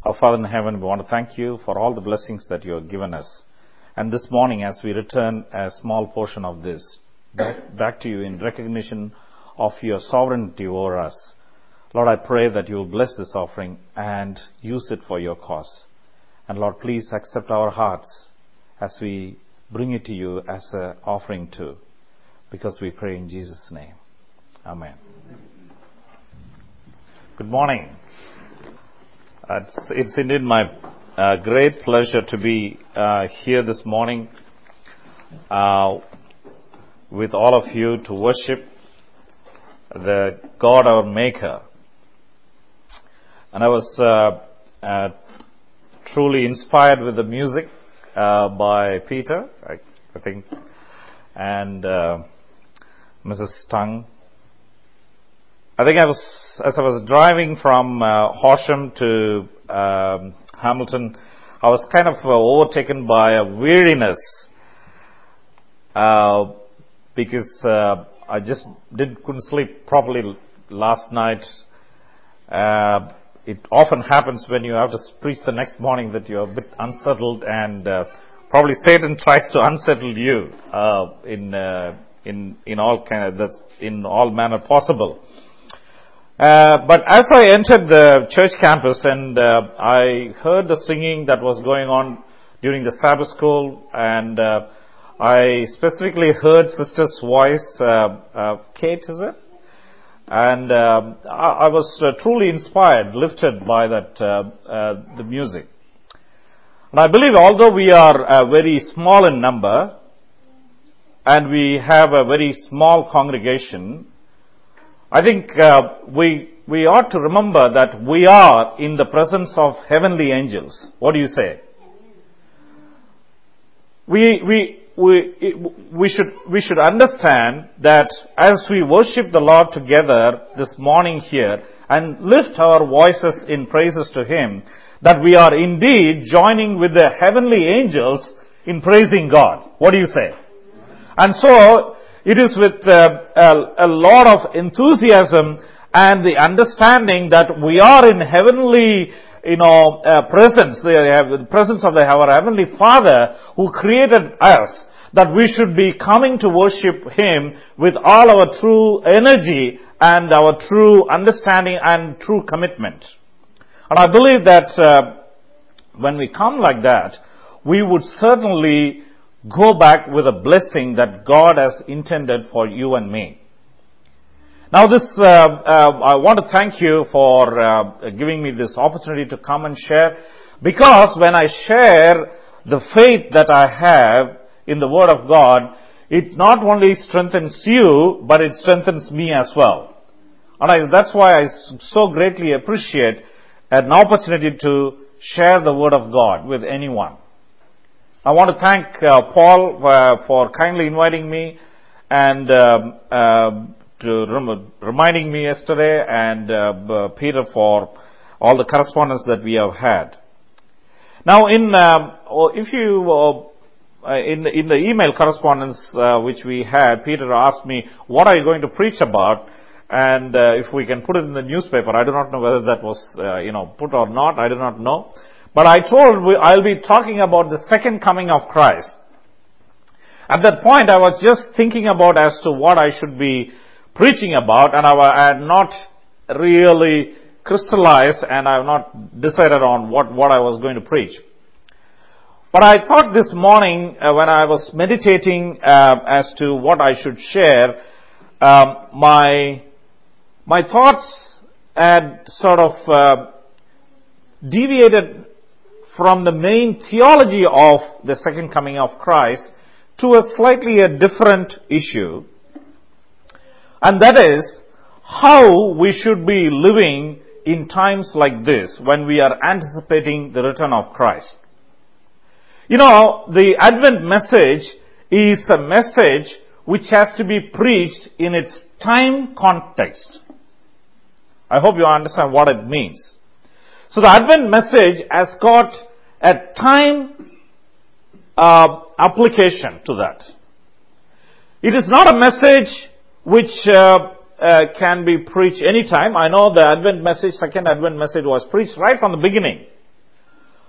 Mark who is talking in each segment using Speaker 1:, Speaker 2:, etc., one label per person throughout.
Speaker 1: Our Father in heaven, we want to thank you for all the blessings that you have given us. And this morning, as we return a small portion of this back to you in recognition of your sovereignty over us, Lord, I pray that you will bless this offering and use it for your cause. And Lord, please accept our hearts as we bring it to you as an offering too, because we pray in Jesus' name. Amen. Good morning. It's indeed my great pleasure to be here this morning with all of you to worship the God, our Maker. And I was truly inspired with the music by Peter, I think, and Mrs. Stung. I think as I was driving from Horsham to Hamilton, I was kind of overtaken by a weariness because I just couldn't sleep properly last night. It often happens when you have to preach the next morning that you're a bit unsettled, and probably Satan tries to unsettle you in all manner possible. But as I entered the church campus and I heard the singing that was going on during the Sabbath school, and I specifically heard Sister's voice, Kate, is it? And I was truly inspired, lifted by the music. And I believe although we are very small in number and we have a very small congregation, I think we ought to remember that we are in the presence of heavenly angels. What do you say? We should understand that as we worship the Lord together this morning here and lift our voices in praises to Him, that we are indeed joining with the heavenly angels in praising God. What do you say? And so, it is with a lot of enthusiasm and the understanding that we are in heavenly, presence. They have the presence of our Heavenly Father who created us, that we should be coming to worship Him with all our true energy and our true understanding and true commitment. And I believe that when we come like that, we would certainly go back with a blessing that God has intended for you and me. Now I want to thank you for giving me this opportunity to come and share, because when I share the faith that I have in the Word of God, it not only strengthens you, but it strengthens me as well. And that's why I so greatly appreciate an opportunity to share the Word of God with anyone. I want to thank Paul for kindly inviting me and reminding me yesterday, and Peter for all the correspondence that we have had. Now, in the email correspondence which we had, Peter asked me, "What are you going to preach about?" And if we can put it in the newspaper, I do not know whether that was put or not. I do not know. But I told I'll be talking about the second coming of Christ. At that point, I was just thinking about as to what I should be preaching about, and I had not really crystallized, and I have not decided on what I was going to preach. But I thought this morning, when I was meditating as to what I should share, my thoughts had sort of deviated from the main theology of the second coming of Christ to a slightly different issue. And that is how we should be living in times like this when we are anticipating the return of Christ. The Advent message is a message which has to be preached in its time context. I hope you understand what it means. So the Advent message has got a time application to that. It is not a message which can be preached anytime. I know the Advent message, second Advent message was preached right from the beginning.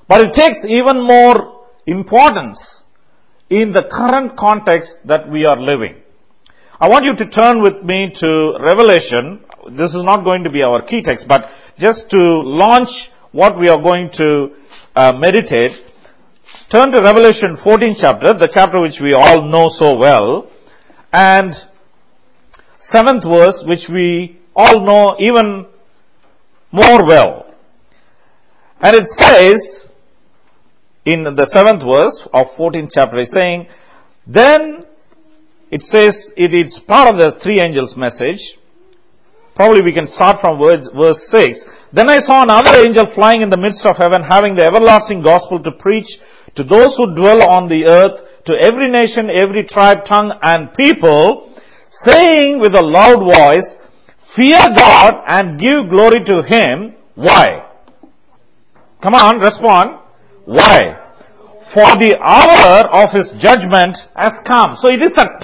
Speaker 1: But it takes even more importance in the current context that we are living. I want you to turn with me to Revelation. This is not going to be our key text, but just to launch what we are going to meditate, turn to Revelation 14th chapter, the chapter which we all know so well, and 7th verse, which we all know even more well. And it says, in the 7th verse of 14th chapter, is saying, then it says it is part of the three angels' message. Probably we can start from verse 6. Then I saw another angel flying in the midst of heaven, having the everlasting gospel to preach to those who dwell on the earth, to every nation, every tribe, tongue, and people, saying with a loud voice, fear God and give glory to Him. Why? Come on, respond. Why? For the hour of His judgment has come. So it is a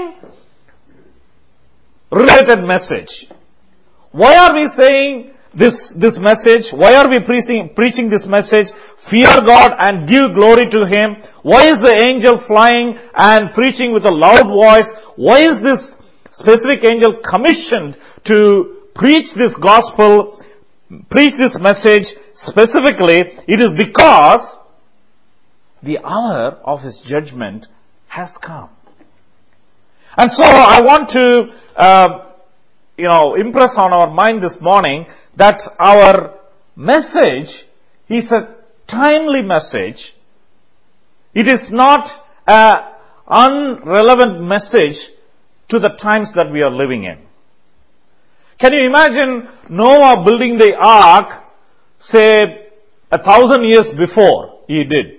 Speaker 1: time-related message. Why are we saying this message? Why are we preaching this message? Fear God and give glory to Him. Why is the angel flying and preaching with a loud voice? Why is this specific angel commissioned to preach this gospel, preach this message specifically? It is because the hour of His judgment has come. And so I want to impress on our mind this morning that our message is a timely message. It is not an unrelevant message to the times that we are living in. Can you imagine Noah building the ark, say, 1,000 years before he did?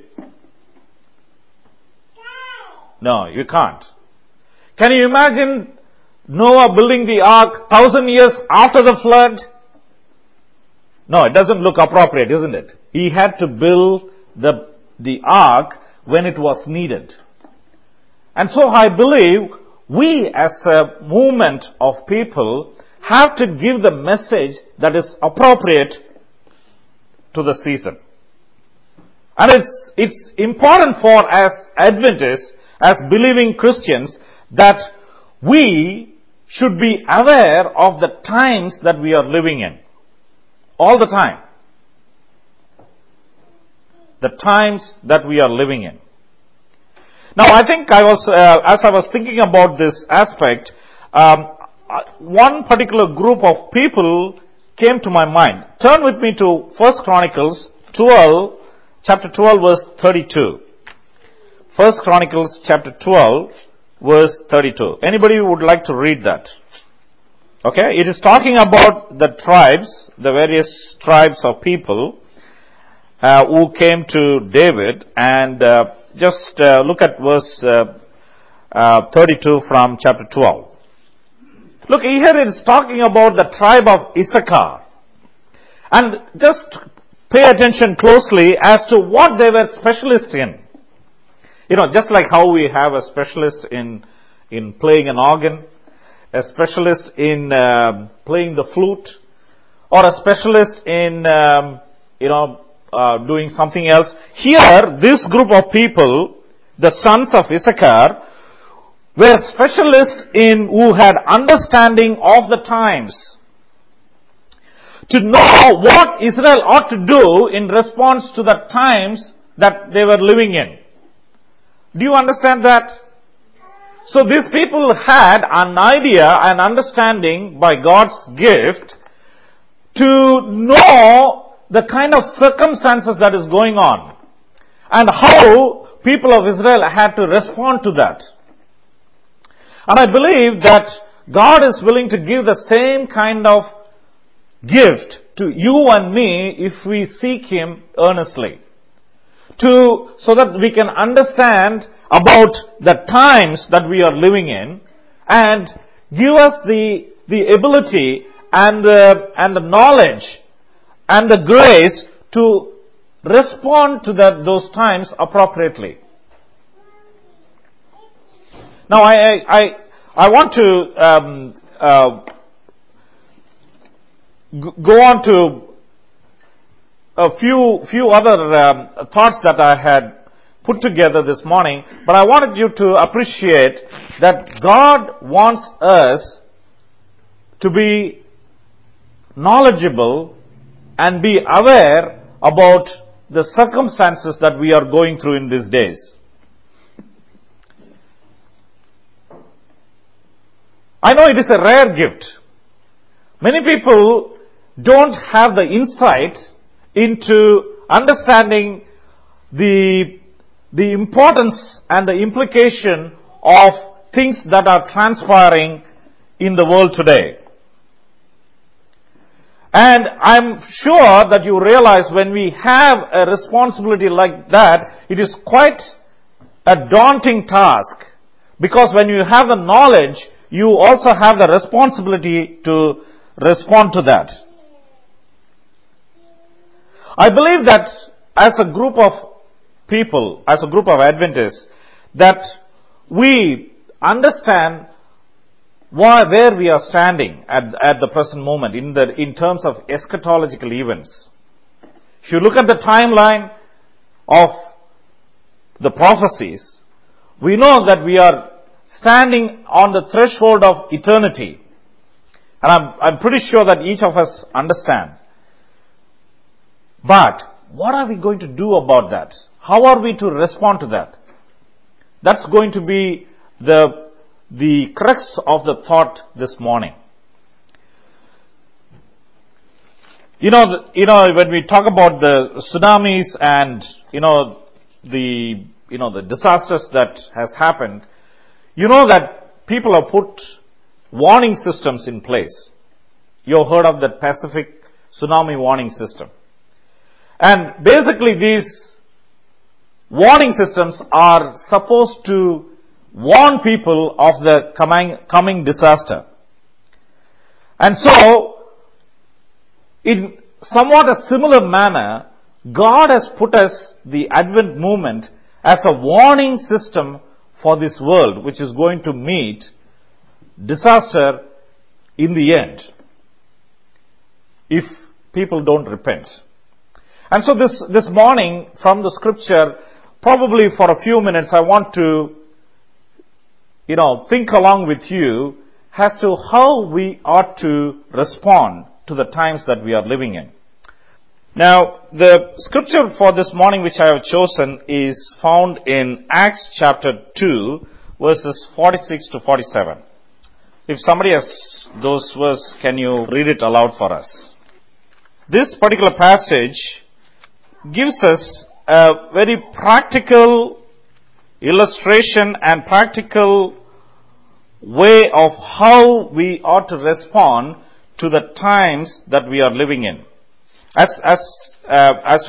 Speaker 1: No, you can't. Can you imagine Noah building the ark 1,000 years after the flood? No, it doesn't look appropriate, isn't it? He had to build the ark when it was needed. And so I believe we as a movement of people have to give the message that is appropriate to the season. And it's important for us Adventists, as believing Christians, that we should be aware of the times that we are living in. All the time. The times that we are living in. Now I think as I was thinking about this aspect, one particular group of people came to my mind. Turn with me to 1 Chronicles 12, chapter 12, verse 32. 1 Chronicles chapter 12, verse 32. Anybody would like to read that? Okay, it is talking about the tribes, the various tribes of people who came to David, and just look at verse 32 from chapter 12. Look, here it is talking about the tribe of Issachar. And just pay attention closely as to what they were specialists in. Just like how we have a specialist in playing an organ, a specialist in playing the flute, or a specialist in, doing something else. Here, this group of people, the sons of Issachar, were specialists who had understanding of the times, to know what Israel ought to do in response to the times that they were living in. Do you understand that? So these people had an idea, an understanding by God's gift to know the kind of circumstances that is going on and how people of Israel had to respond to that. And I believe that God is willing to give the same kind of gift to you and me if we seek Him earnestly. So that we can understand about the times that we are living in and give us the ability and the knowledge and the grace to respond to those times appropriately. Now I want to go on to a few other thoughts that I had put together this morning, but I wanted you to appreciate that God wants us to be knowledgeable and be aware about the circumstances that we are going through in these days. I know it is a rare gift. Many people don't have the insight into understanding the importance and the implication of things that are transpiring in the world today. And I'm sure that you realize when we have a responsibility like that, it is quite a daunting task. Because when you have the knowledge, you also have the responsibility to respond to that. I believe that as a group of people, as a group of Adventists, that we understand where we are standing at the present moment in terms of eschatological events. If you look at the timeline of the prophecies, we know that we are standing on the threshold of eternity. And I'm pretty sure that each of us understand. But what are we going to do about that? How are we to respond to that? That's going to be the crux of the thought this morning. You know, when we talk about the tsunamis and the disasters that has happened, you know that people have put warning systems in place. You've heard of the Pacific Tsunami Warning System. And basically these warning systems are supposed to warn people of the coming disaster. And so, in somewhat a similar manner, God has put us the Advent movement as a warning system for this world, which is going to meet disaster in the end, if people don't repent. And so this morning, from the scripture, probably for a few minutes, I want to, think along with you as to how we ought to respond to the times that we are living in. Now, the scripture for this morning which I have chosen is found in Acts chapter 2, verses 46 to 47. If somebody has those verses, can you read it aloud for us? This particular passage gives us a very practical illustration and practical way of how we ought to respond to the times that we are living in. As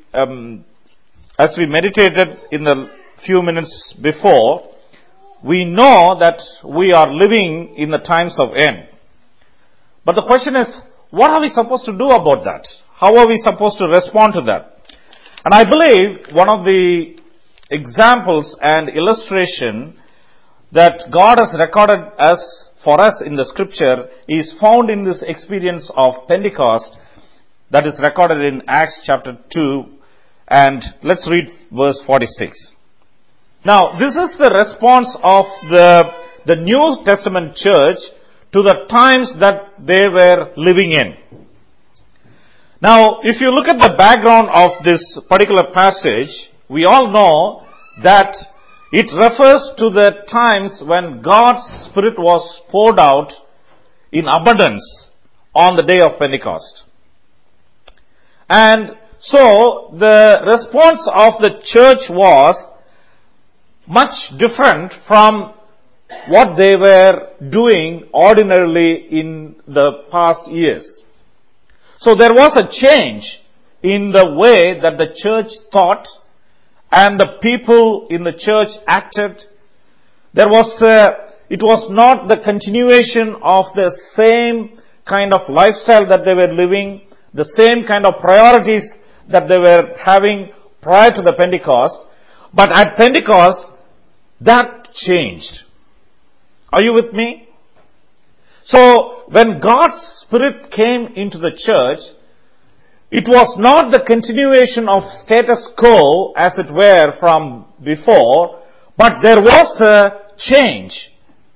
Speaker 1: we meditated in the few minutes before, we know that we are living in the times of end. But the question is, what are we supposed to do about that? How are we supposed to respond to that? And I believe one of the examples and illustration that God has recorded for us in the scripture is found in this experience of Pentecost that is recorded in Acts chapter 2, and let's read verse 46. Now, this is the response of the New Testament church to the times that they were living in. Now, if you look at the background of this particular passage, we all know that it refers to the times when God's Spirit was poured out in abundance on the day of Pentecost. And so, the response of the church was much different from what they were doing ordinarily in the past years. So there was a change in the way that the church thought and the people in the church acted. It was not the continuation of the same kind of lifestyle that they were living, the same kind of priorities that they were having prior to the Pentecost. But at Pentecost, that changed. Are you with me? So, when God's Spirit came into the church, It was not the continuation of status quo, as it were, from before, but there was a change.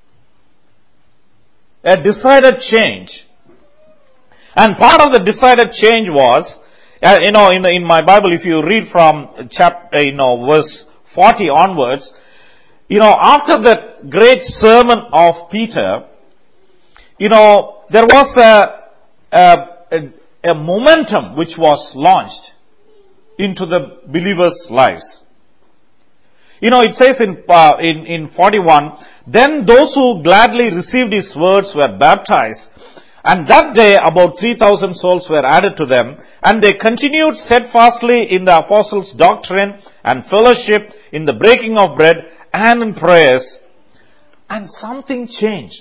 Speaker 1: A decided change. And part of the decided change was, in my Bible, if you read from verse 40 onwards, after that great sermon of Peter, there was a momentum which was launched into the believers' lives. It says in 41, then those who gladly received his words were baptized, and that day about 3,000 souls were added to them, and they continued steadfastly in the apostles' doctrine and fellowship, in the breaking of bread and in prayers. And something changed.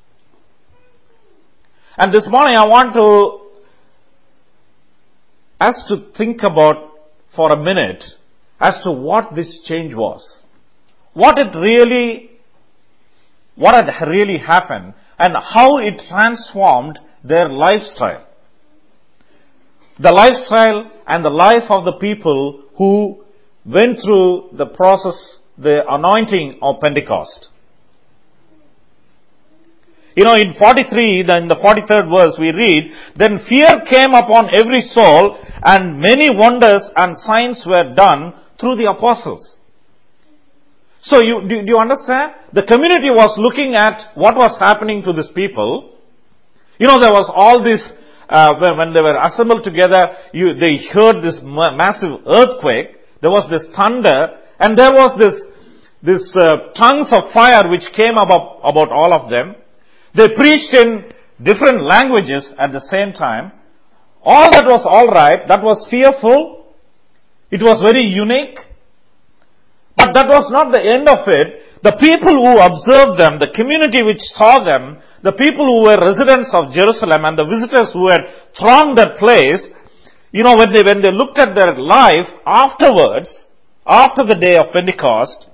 Speaker 1: And this morning I want us to think about for a minute as to what this change was. What had really happened and how it transformed their lifestyle. The lifestyle and the life of the people who went through the process, the anointing of Pentecost. In 43, in the 43rd verse we read, then fear came upon every soul, and many wonders and signs were done through the apostles. So do you understand? The community was looking at what was happening to these people. There was all this, when they were assembled together, they heard this massive earthquake, there was this thunder, and there was this tongues of fire which came about all of them. They preached in different languages at the same time. All that was all right. That was fearful. It was very unique. But that was not the end of it. The people who observed them, the community which saw them, the people who were residents of Jerusalem and the visitors who had thronged that place, when they looked at their life afterwards, after the day of Pentecost,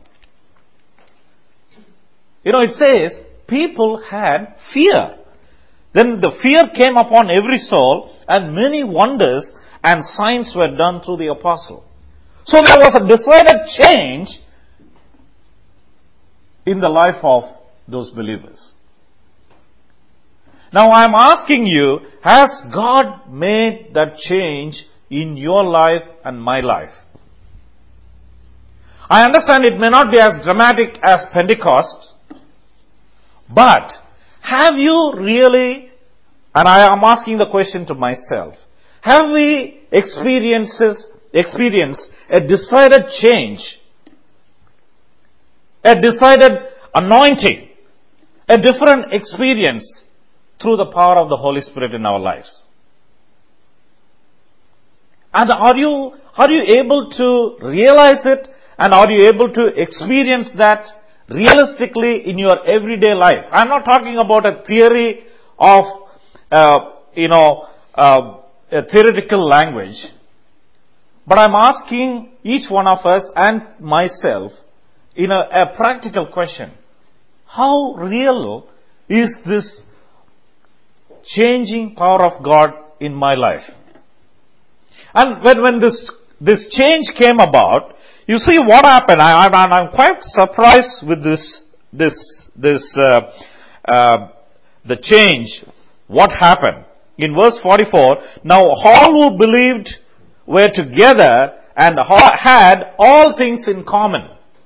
Speaker 1: it says, people had fear. Then the fear came upon every soul, and many wonders and signs were done through the apostle. So there was a decided change in the life of those believers. Now I am asking you, has God made that change in your life and my life? I understand it may not be as dramatic as Pentecost, but have you really, and I am asking the question to myself, have we experienced a decided change, a decided anointing, a different experience through the power of the Holy Spirit in our lives? And are you able to realize it, and are you able to experience that realistically in your everyday life? I'm not talking about a theory of, a theoretical language. But I'm asking each one of us and myself in a practical question. How real is this changing power of God in my life? And when this change came about, you see what happened. I'm quite surprised with the change. What happened? In verse 44, now all who believed were together and had all things in common.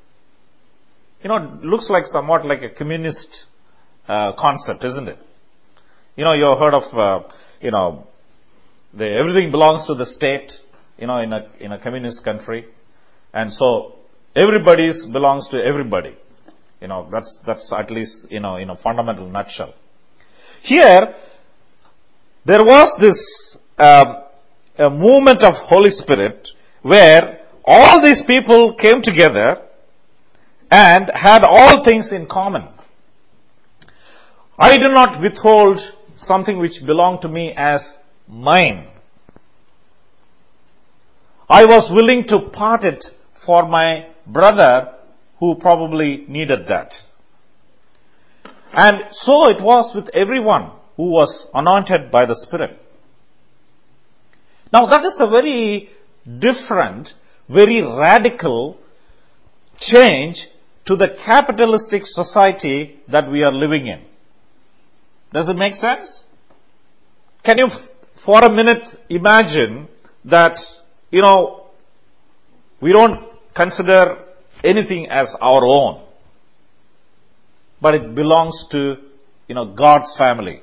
Speaker 1: It looks like somewhat like a communist concept, isn't it? You've heard of, everything belongs to the state, in a communist country. And so, everybody belongs to everybody. That's at least, in a fundamental nutshell. Here, there was this, a movement of Holy Spirit where all these people came together and had all things in common. I do not withhold something which belonged to me as mine. I was willing to part it for my brother who probably needed that. And so it was with everyone who was anointed by the Spirit. Now that is a very different, very radical change to the capitalistic society that we are living in. Does it make sense? Can you for a minute imagine that, we don't consider anything as our own, but it belongs to, God's family.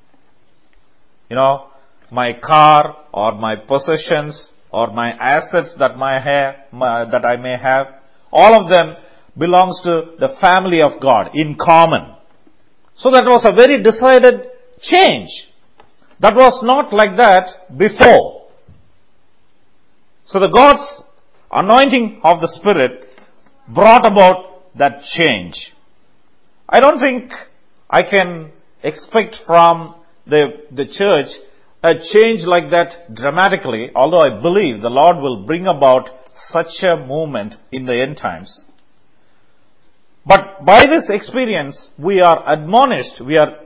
Speaker 1: My car or my possessions or my assets that I may have, all of them belongs to the family of God in common. So that was a very decided change. That was not like that before. So the God's anointing of the Spirit brought about that change. I don't think I can expect from the church a change like that dramatically, although I believe the Lord will bring about such a movement in the end times. But by this experience, we are admonished, we are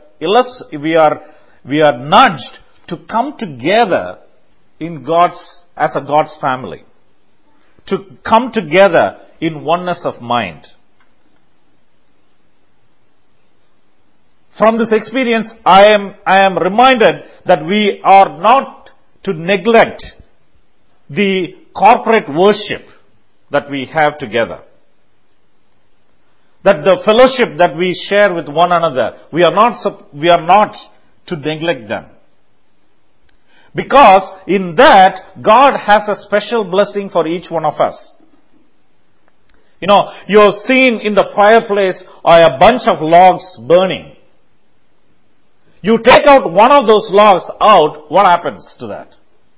Speaker 1: nudged to come together as a God's family. To come together in oneness of mind. From this experience, I am reminded that we are not to neglect the corporate worship that we have together. That the fellowship that we share with one another, we are not to neglect them. Because in that, God has a special blessing for each one of us. You have seen in the fireplace a bunch of logs burning. You take out one of those logs out, what happens to that?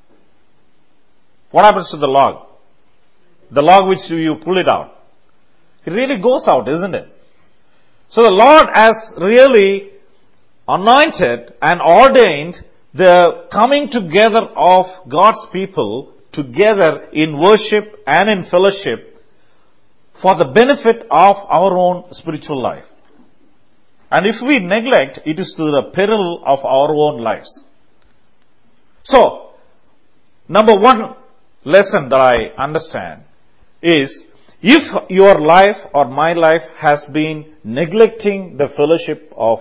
Speaker 1: What happens to the log? The log which you pull it out. It really goes out, isn't it? So the Lord has really anointed and ordained the coming together of God's people together in worship and in fellowship for the benefit of our own spiritual life. And if we neglect, it is to the peril of our own lives. So, number one lesson that I understand is, if your life or my life has been neglecting the fellowship of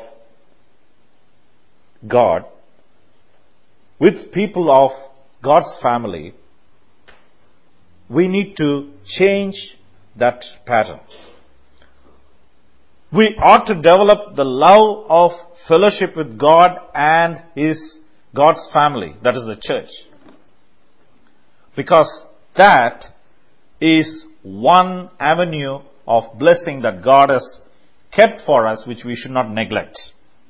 Speaker 1: God with people of God's family, we need to change that pattern. We ought to develop the love of fellowship with God and God's family, that is the church. Because that is one avenue of blessing that God has kept for us, which we should not neglect.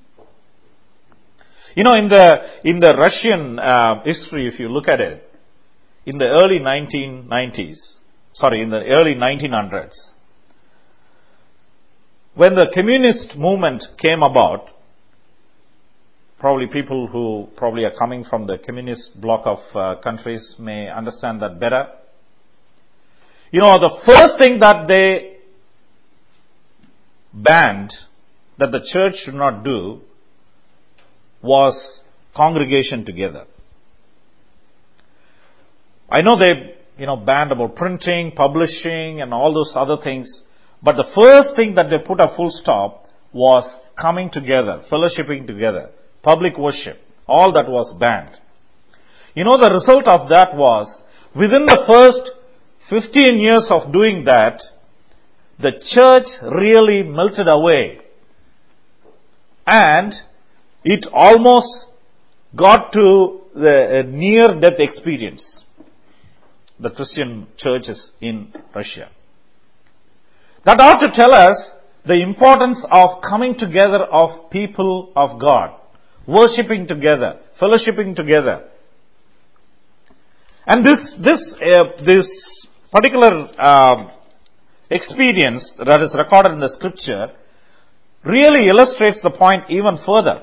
Speaker 1: In the Russian history, if you look at it, in the early 1900s, when the communist movement came about, probably people who probably are coming from the communist bloc of countries may understand that better. The first thing that they banned, that the church should not do, was congregation together. I know they, banned about printing, publishing, and all those other things. But the first thing that they put a full stop was coming together, fellowshipping together, public worship. All that was banned. The result of that was, within the first 15 years of doing that, the church really melted away. And it almost got to the near-death experience. The Christian churches in Russia. That ought to tell us the importance of coming together of people of God, worshipping together, fellowshipping together. And this particular experience that is recorded in the scripture really illustrates the point even further.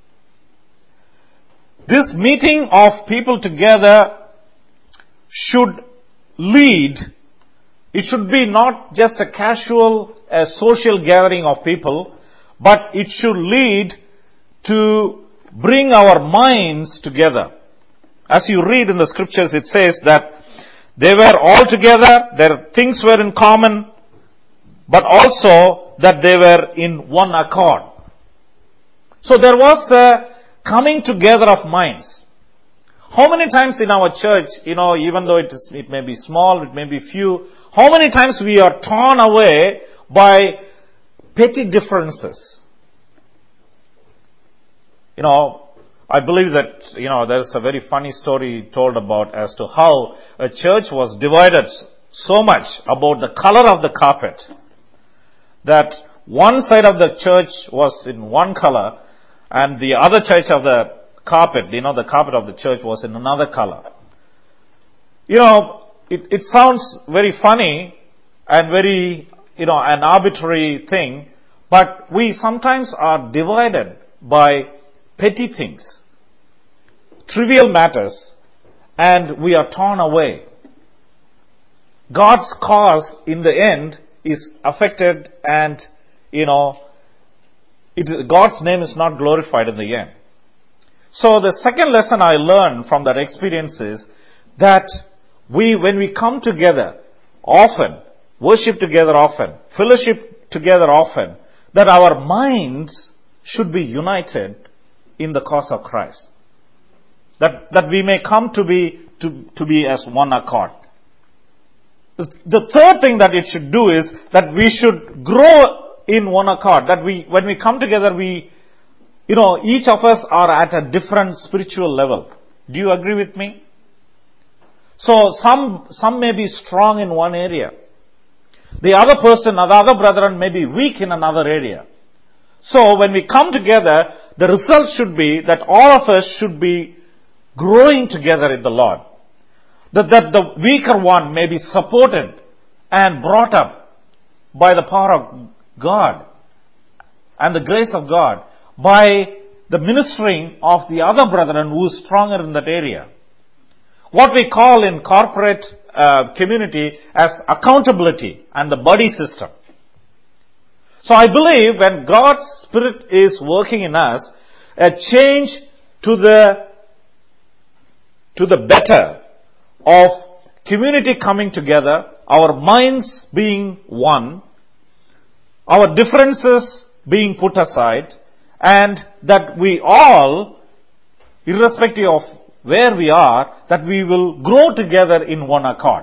Speaker 1: This meeting of people together should lead. It should be not just a casual, social gathering of people, but it should lead to bring our minds together. as you read in the scriptures, it says that they were all together, their things were in common, but also that they were in one accord. So there was a coming together of minds. How many times in our church, even though it may be small, it may be few, how many times we are torn away by petty differences? I believe that, there's a very funny story told about as to how a church was divided so much about the color of the carpet, that one side of the church was in one color and the other side of the carpet, the carpet of the church was in another color. It sounds very funny and very, an arbitrary thing, but we sometimes are divided by petty things, trivial matters, and we are torn away. God's cause in the end is affected, and God's name is not glorified in the end. So the second lesson I learned from that experience is that when we come together often, worship together often, fellowship together often, that our minds should be united in the cause of Christ. That we may come to be as one accord. The third thing that it should do is that we should grow in one accord. That when we come together, each of us are at a different spiritual level. Do you agree with me? So some may be strong in one area. The other brethren may be weak in another area. So when we come together, the result should be that all of us should be growing together in the Lord. That the weaker one may be supported and brought up by the power of God and the grace of God, by the ministering of the other brethren who is stronger in that area. What we call in corporate community as accountability and the buddy system. So I believe when God's Spirit is working in us, a change to the better of community coming together, our minds being one, our differences being put aside, and that we all, irrespective of where we are, that we will grow together in one accord.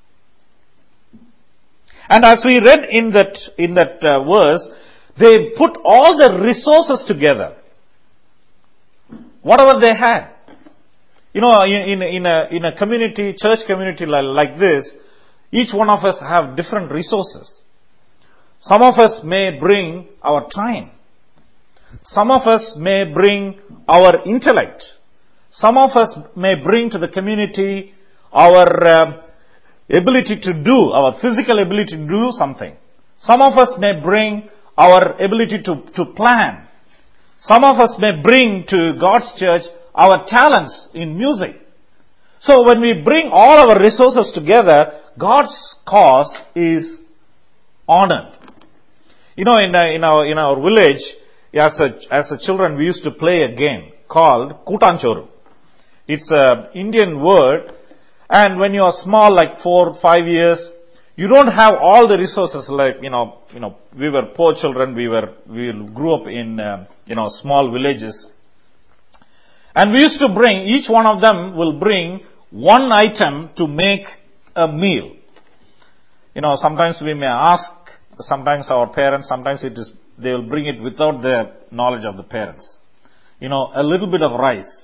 Speaker 1: And as we read in that verse, they put all the resources together, whatever they had. In a community, church community like this, each one of us have different resources. Some of us may bring our time. Some of us may bring our intellect. Some of us may bring to the community our ability to do, our physical ability to do something. Some of us may bring our ability to plan. Some of us may bring to God's church our talents in music. So when we bring all our resources together, God's cause is honored. In our village, as a children, we used to play a game called Kutanchoru. It's an Indian word, and when you are small, like 4 or 5 years, you don't have all the resources. Like we were poor children. We grew up in small villages, and we used to bring, each one of them will bring one item to make a meal. Sometimes we may ask, sometimes our parents, sometimes they will bring it without the knowledge of the parents. A little bit of rice.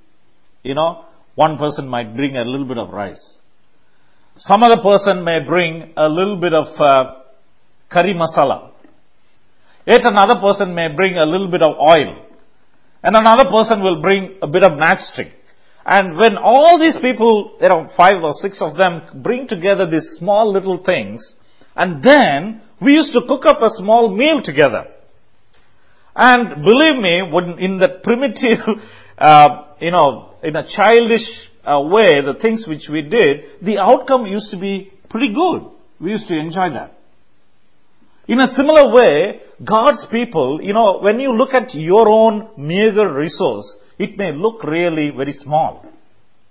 Speaker 1: One person might bring a little bit of rice. Some other person may bring a little bit of curry masala. Yet another person may bring a little bit of oil. And another person will bring a bit of matchstick. And when all these people, 5 or 6 of them, bring together these small little things, and then we used to cook up a small meal together. And believe me, when in the primitive, in a childish way, the things which we did, the outcome used to be pretty good. We used to enjoy that. In a similar way, God's people, when you look at your own meager resource, it may look really very small.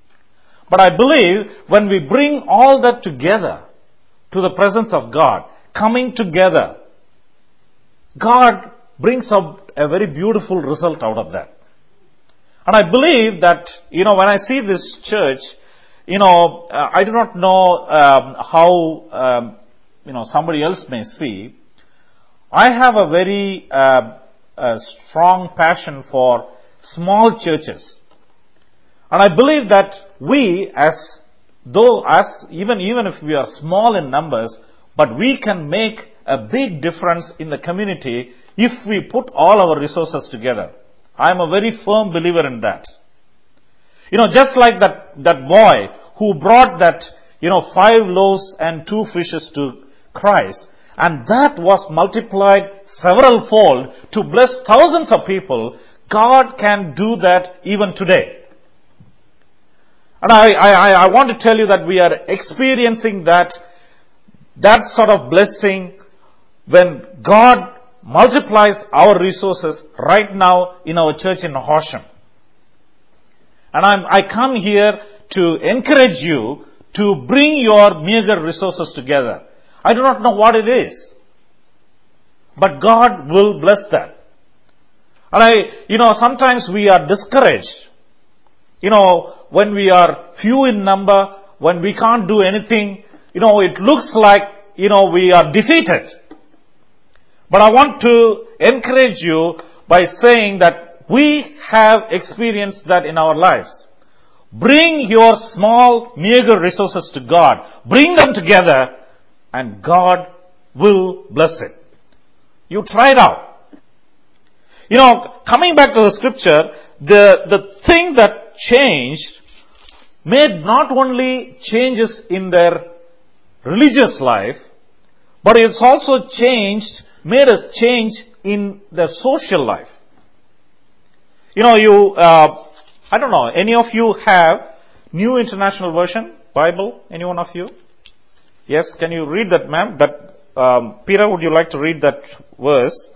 Speaker 1: But I believe when we bring all that together to the presence of God, coming together, God brings up a very beautiful result out of that. And I believe that, when I see this church, I do not know how, somebody else may see. I have a very strong passion for small churches. And I believe that we, even if we are small in numbers, but we can make a big difference in the community if we put all our resources together. I am a very firm believer in that. Just like that boy who brought that, 5 loaves and 2 fishes to Christ, and that was multiplied several fold to bless thousands of people, God can do that even today. And I want to tell you that we are experiencing that sort of blessing when God multiplies our resources right now in our church in Horsham. And I come here to encourage you to bring your meager resources together. I do not know what it is, but God will bless that. And sometimes we are discouraged. When we are few in number, when we can't do anything, it looks like, we are defeated. But I want to encourage you by saying that we have experienced that in our lives. Bring your small, meager resources to God. Bring them together, and God will bless it. You try it out. Coming back to the scripture, the thing that changed made not only changes in their religious life, but it's also made us change in their social life. I don't know, any of you have New International Version Bible? Any one of you? Yes, can you read that, ma'am? Peter, would you like to read that verse?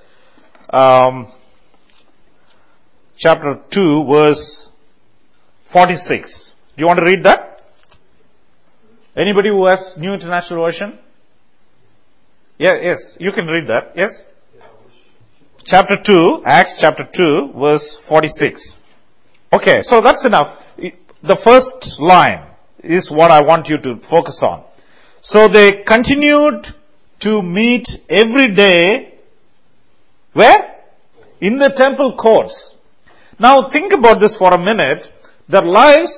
Speaker 1: Chapter 2, verse 46. Do you want to read that? Anybody who has New International Version? Yeah, yes, you can read that. Yes? Chapter 2, Acts chapter 2, verse 46. Okay, so that's enough. The first line is what I want you to focus on. So they continued to meet every day. Where? In the temple courts. Now think about this for a minute. Their lives,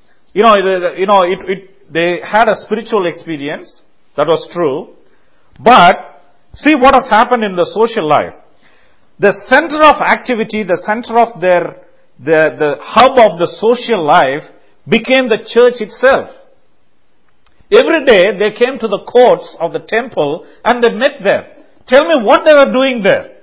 Speaker 1: they had a spiritual experience. That was true. But see what has happened in the social life. The center of activity, the center of the hub of the social life became the church itself. Every day they came to the courts of the temple and they met there. Tell me what they were doing there.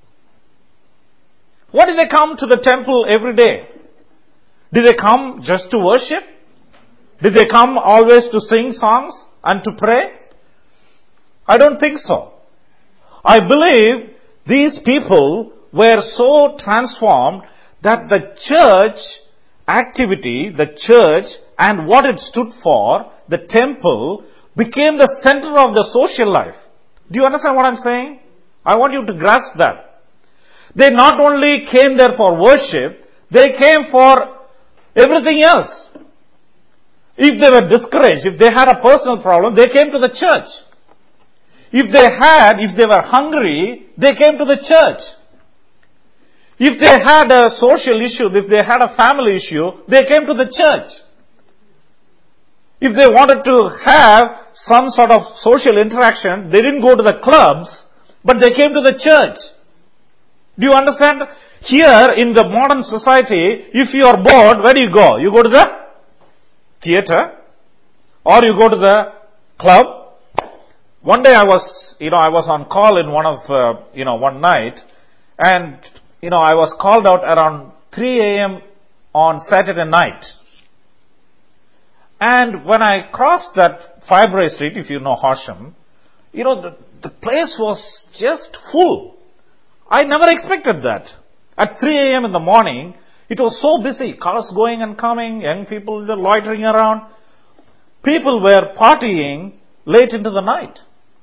Speaker 1: Why did they come to the temple every day? Did they come just to worship? Did they come always to sing songs and to pray? I don't think so. I believe these people were so transformed that the church activity, the church and what it stood for, the temple, became the center of the social life. Do you understand what I'm saying? I want you to grasp that. They not only came there for worship, they came for everything else. If they were discouraged, if they had a personal problem, they came to the church. If they were hungry, they came to the church. If they had a social issue, if they had a family issue, they came to the church. If they wanted to have some sort of social interaction, they didn't go to the clubs, but they came to the church. Do you understand? Here in the modern society, if you are bored, where do you go? You go to the theater, or you go to the club. One day I was on call in one night, and, I was called out around 3 a.m. on Saturday night. And when I crossed that Firebrae Street, if you know Horsham, the place was just full. I never expected that. At 3 a.m. in the morning, It was so busy. Cars going and coming, young people were loitering around. People were partying late into the night.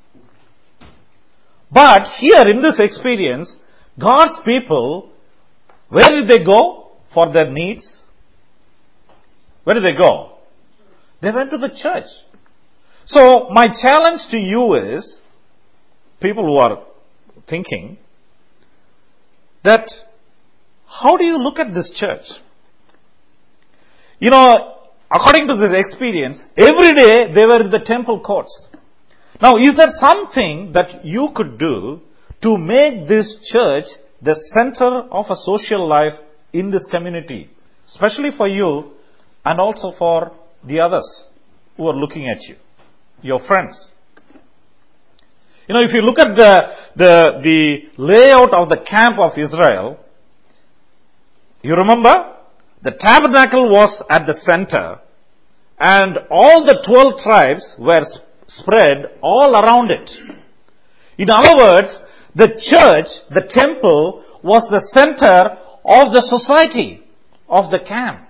Speaker 1: But here in this experience, God's people, where did they go for their needs? Where did they go? They went to the church. So my challenge to you is, people who are thinking, that how do you look at this church? You know, according to this experience, every day they were in the temple courts. Now, is there something that you could do to make this church the center of a social life in this community, especially for you and also for the others who are looking at you, your friends? You know, if you look at the layout of the camp of Israel, you remember the tabernacle was at the center and all the 12 tribes were spread all around it. In other words, the church, the temple, was the center of the society, of the camp.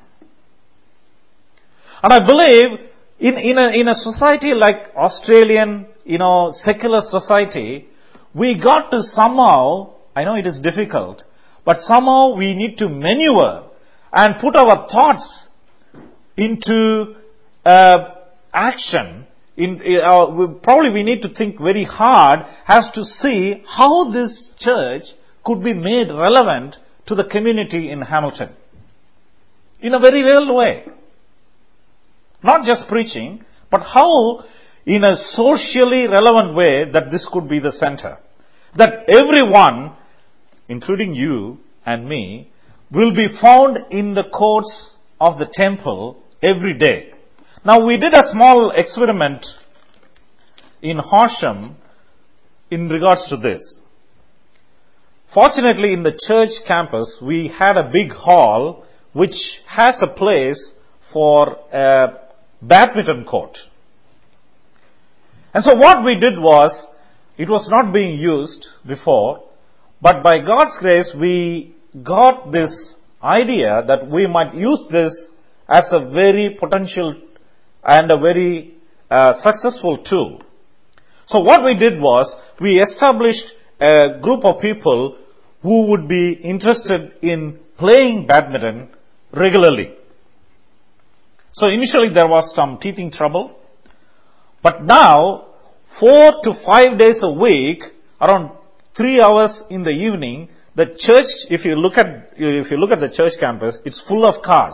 Speaker 1: And I believe in a society like Australian, secular society, we got to somehow, I know it is difficult, but somehow we need to maneuver and put our thoughts into action. Probably we need to think very hard as to see how this church could be made relevant to the community in Hamilton. In a very real way. Not just preaching, but how in a socially relevant way that this could be the center. That everyone, including you and me, will be found in the courts of the temple every day. Now, we did a small experiment in Horsham in regards to this. Fortunately, in the church campus, we had a big hall which has a place for a badminton court. And so what we did was, it was not being used before, but by God's grace, we got this idea that we might use this as a very potential and a very successful tool. So what we did was, we established a group of people who would be interested in playing badminton regularly. So initially there was some teething trouble, but now 4 to 5 days a week, around 3 hours in the evening, the church, if you look at the church campus, it's full of cars.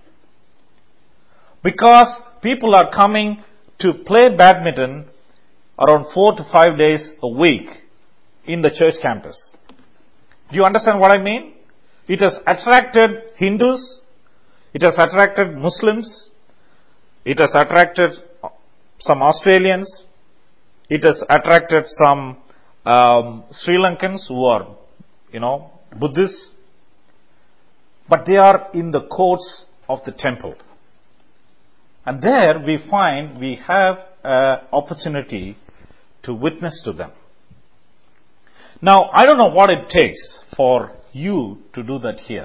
Speaker 1: Because people are coming to play badminton around 4 to 5 days a week in the church campus. Do you understand what I mean? It has attracted Hindus, it has attracted Muslims, it has attracted some Australians, it has attracted some Sri Lankans who are, Buddhists, but they are in the courts of the temple. And there we find we have an opportunity to witness to them. Now, I don't know what it takes for you to do that here.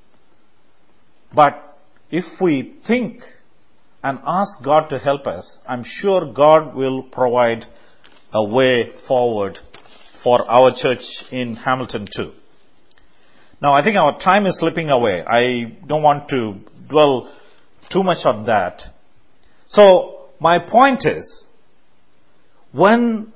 Speaker 1: But if we think and ask God to help us, I'm sure God will provide a way forward for our church in Hamilton too. Now, I think our time is slipping away. I don't want to dwell too much on that. So, my point is, when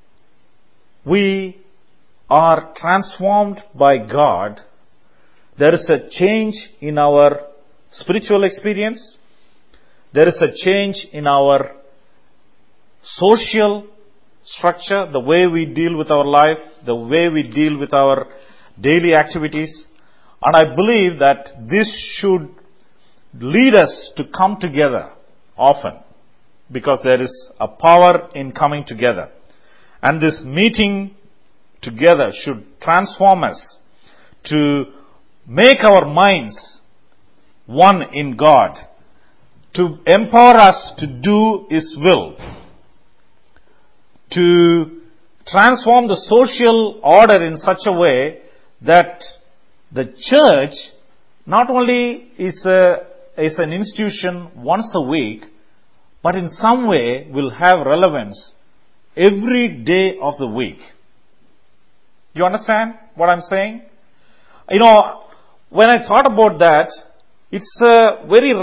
Speaker 1: we are transformed by God, there is a change in our spiritual experience. There is a change in our social structure, the way we deal with our life, the way we deal with our daily activities. And I believe that this should lead us to come together often, because there is a power in coming together. And this meeting together should transform us to make our minds one in God, to empower us to do His will, to transform the social order in such a way that the church not only is an institution once a week, but in some way will have relevance every day of the week. You understand what I'm saying? When I thought about that, it's a very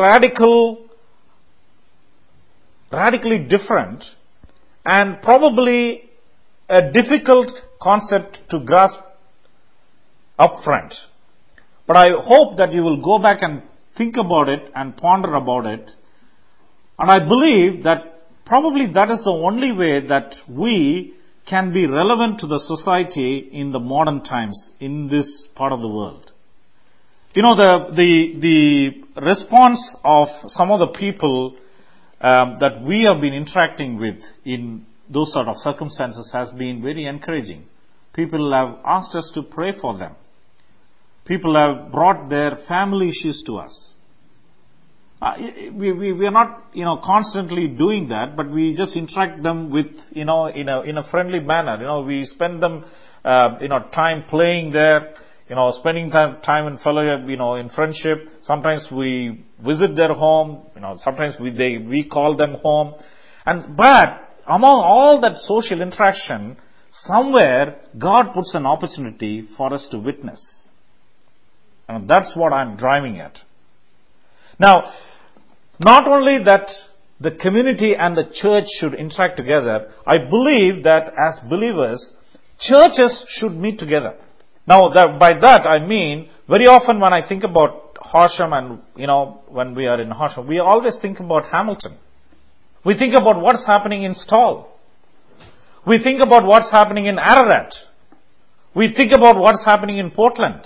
Speaker 1: radically different and probably a difficult concept to grasp up front. But I hope that you will go back and think about it and ponder about it. And I believe that probably that is the only way that we can be relevant to the society in the modern times in this part of the world. The response of some of the people that we have been interacting with in those sort of circumstances has been very encouraging. People have asked us to pray for them. People have brought their family issues to us. We are not, constantly doing that, but we just interact them with, in a friendly manner. We spend them, time playing there, spending time in fellowship, in friendship. Sometimes we visit their home, sometimes we call them home. But among all that social interaction, somewhere God puts an opportunity for us to witness. And that's what I'm driving at. Now, not only that the community and the church should interact together, I believe that as believers, churches should meet together. Now, by that I mean, very often when I think about Horsham and, when we are in Horsham, we always think about Hamilton. We think about what's happening in Stall. We think about what's happening in Ararat. We think about what's happening in Portland.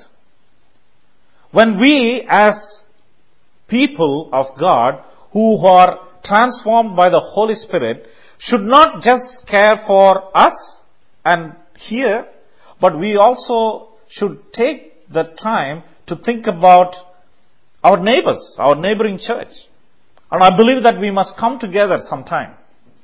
Speaker 1: When we, as people of God who are transformed by the Holy Spirit, should not just care for us and here, but we also should take the time to think about our neighbors, our neighboring church. And I believe that we must come together sometime.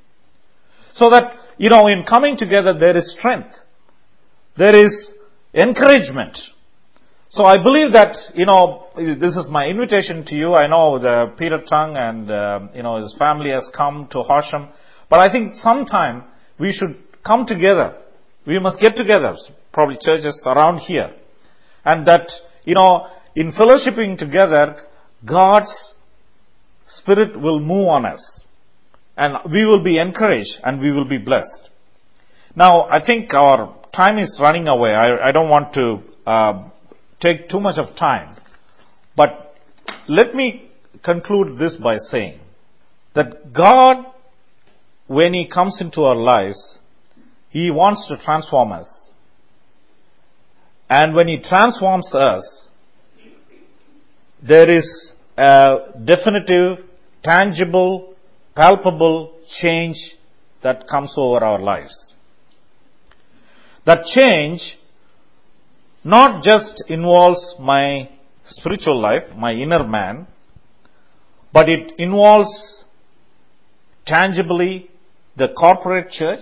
Speaker 1: So that, in coming together there is strength. There is encouragement. So I believe that, this is my invitation to you. I know Peter Tung and, his family has come to Horsham. But I think sometime we should come together. We must get together, probably churches around here. And that, in fellowshipping together, God's Spirit will move on us. And we will be encouraged and we will be blessed. Now, I think our time is running away. I don't want to take too much of time. But let me conclude this by saying that God, when He comes into our lives, He wants to transform us. And when He transforms us, there is a definitive, tangible, palpable change that comes over our lives. That change not just involves my spiritual life, my inner man, but it involves tangibly the corporate church,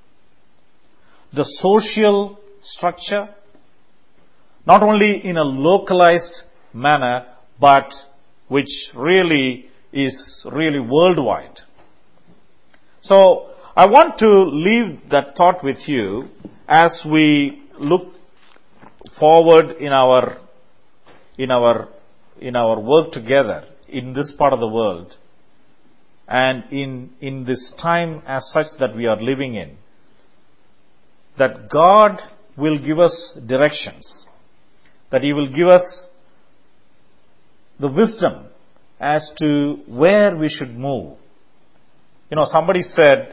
Speaker 1: the social structure, not only in a localized manner, but which really is really worldwide. So I want to leave that thought with you as we look forward in our work together in this part of the world and in this time as such that we are living in, that God will give us directions, that He will give us the wisdom as to where we should move. Somebody said,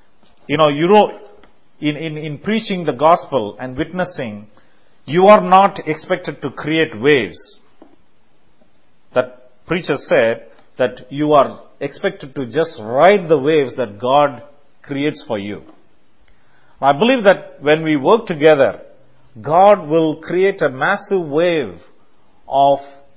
Speaker 1: in preaching the gospel and witnessing, you are not expected to create waves. That preacher said that you are expected to just ride the waves that God creates for you. I believe that when we work together, God will create a massive wave of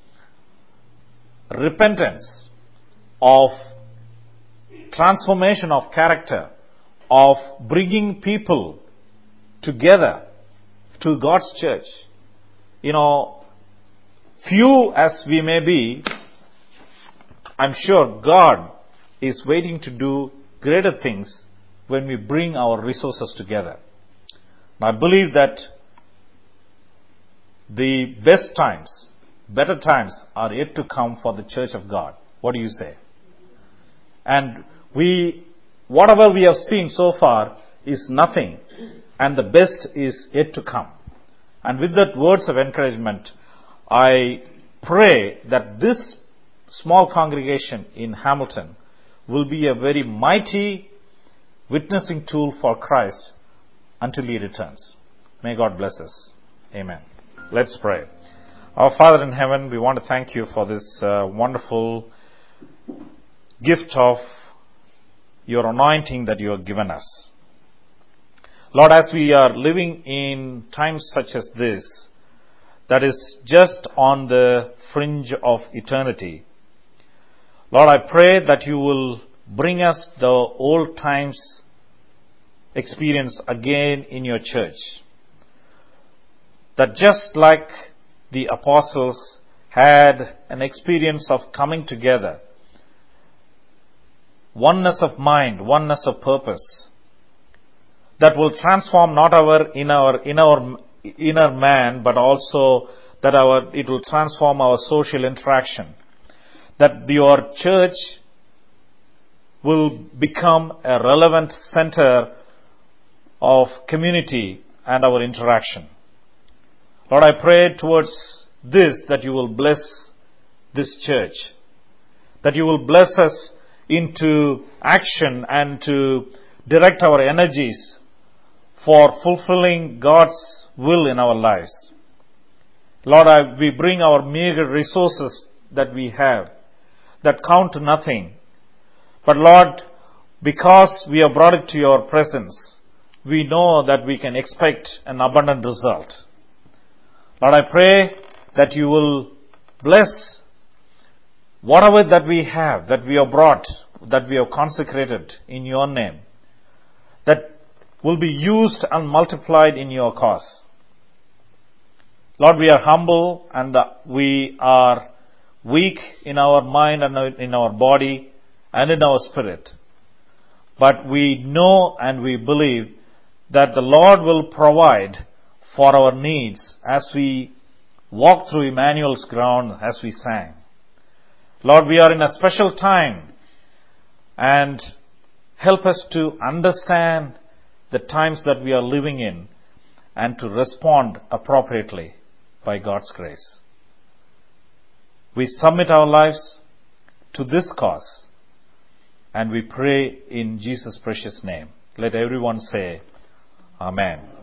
Speaker 1: repentance, of transformation of character, of bringing people together to God's church. few as we may be, I'm sure God is waiting to do greater things when we bring our resources together. I believe that the best times, better times are yet to come for the Church of God. What do you say? And whatever we have seen so far is nothing, and the best is yet to come. And with that words of encouragement, I pray that this small congregation in Hamilton will be a very mighty witnessing tool for Christ until He returns. May God bless us. Amen. Let's pray. Our Father in heaven, we want to thank you for this wonderful gift of your anointing that you have given us. Lord, as we are living in times such as this, that is just on the fringe of eternity, Lord, I pray that you will bring us the old times experience again in your church. That just like the apostles had an experience of coming together, oneness of mind, oneness of purpose, that will transform not our inner man, but also that it will transform our social interaction. That your church will become a relevant center of community and our interaction. Lord, I pray towards this that you will bless this church, that you will bless us into action and to direct our energies for fulfilling God's will in our lives. Lord, we bring our meager resources that we have, that count to nothing. But Lord, because we have brought it to your presence, we know that we can expect an abundant result. Lord, I pray that you will bless whatever that we have brought, that we have consecrated in your name, that will be used and multiplied in your cause. Lord, we are humble and we are weak in our mind and in our body and in our spirit. But we know and we believe that the Lord will provide for our needs as we walk through Emmanuel's ground as we sang. Lord, we are in a special time, and help us to understand the times that we are living in and to respond appropriately by God's grace. We submit our lives to this cause, and we pray in Jesus' precious name. Let everyone say, Amen.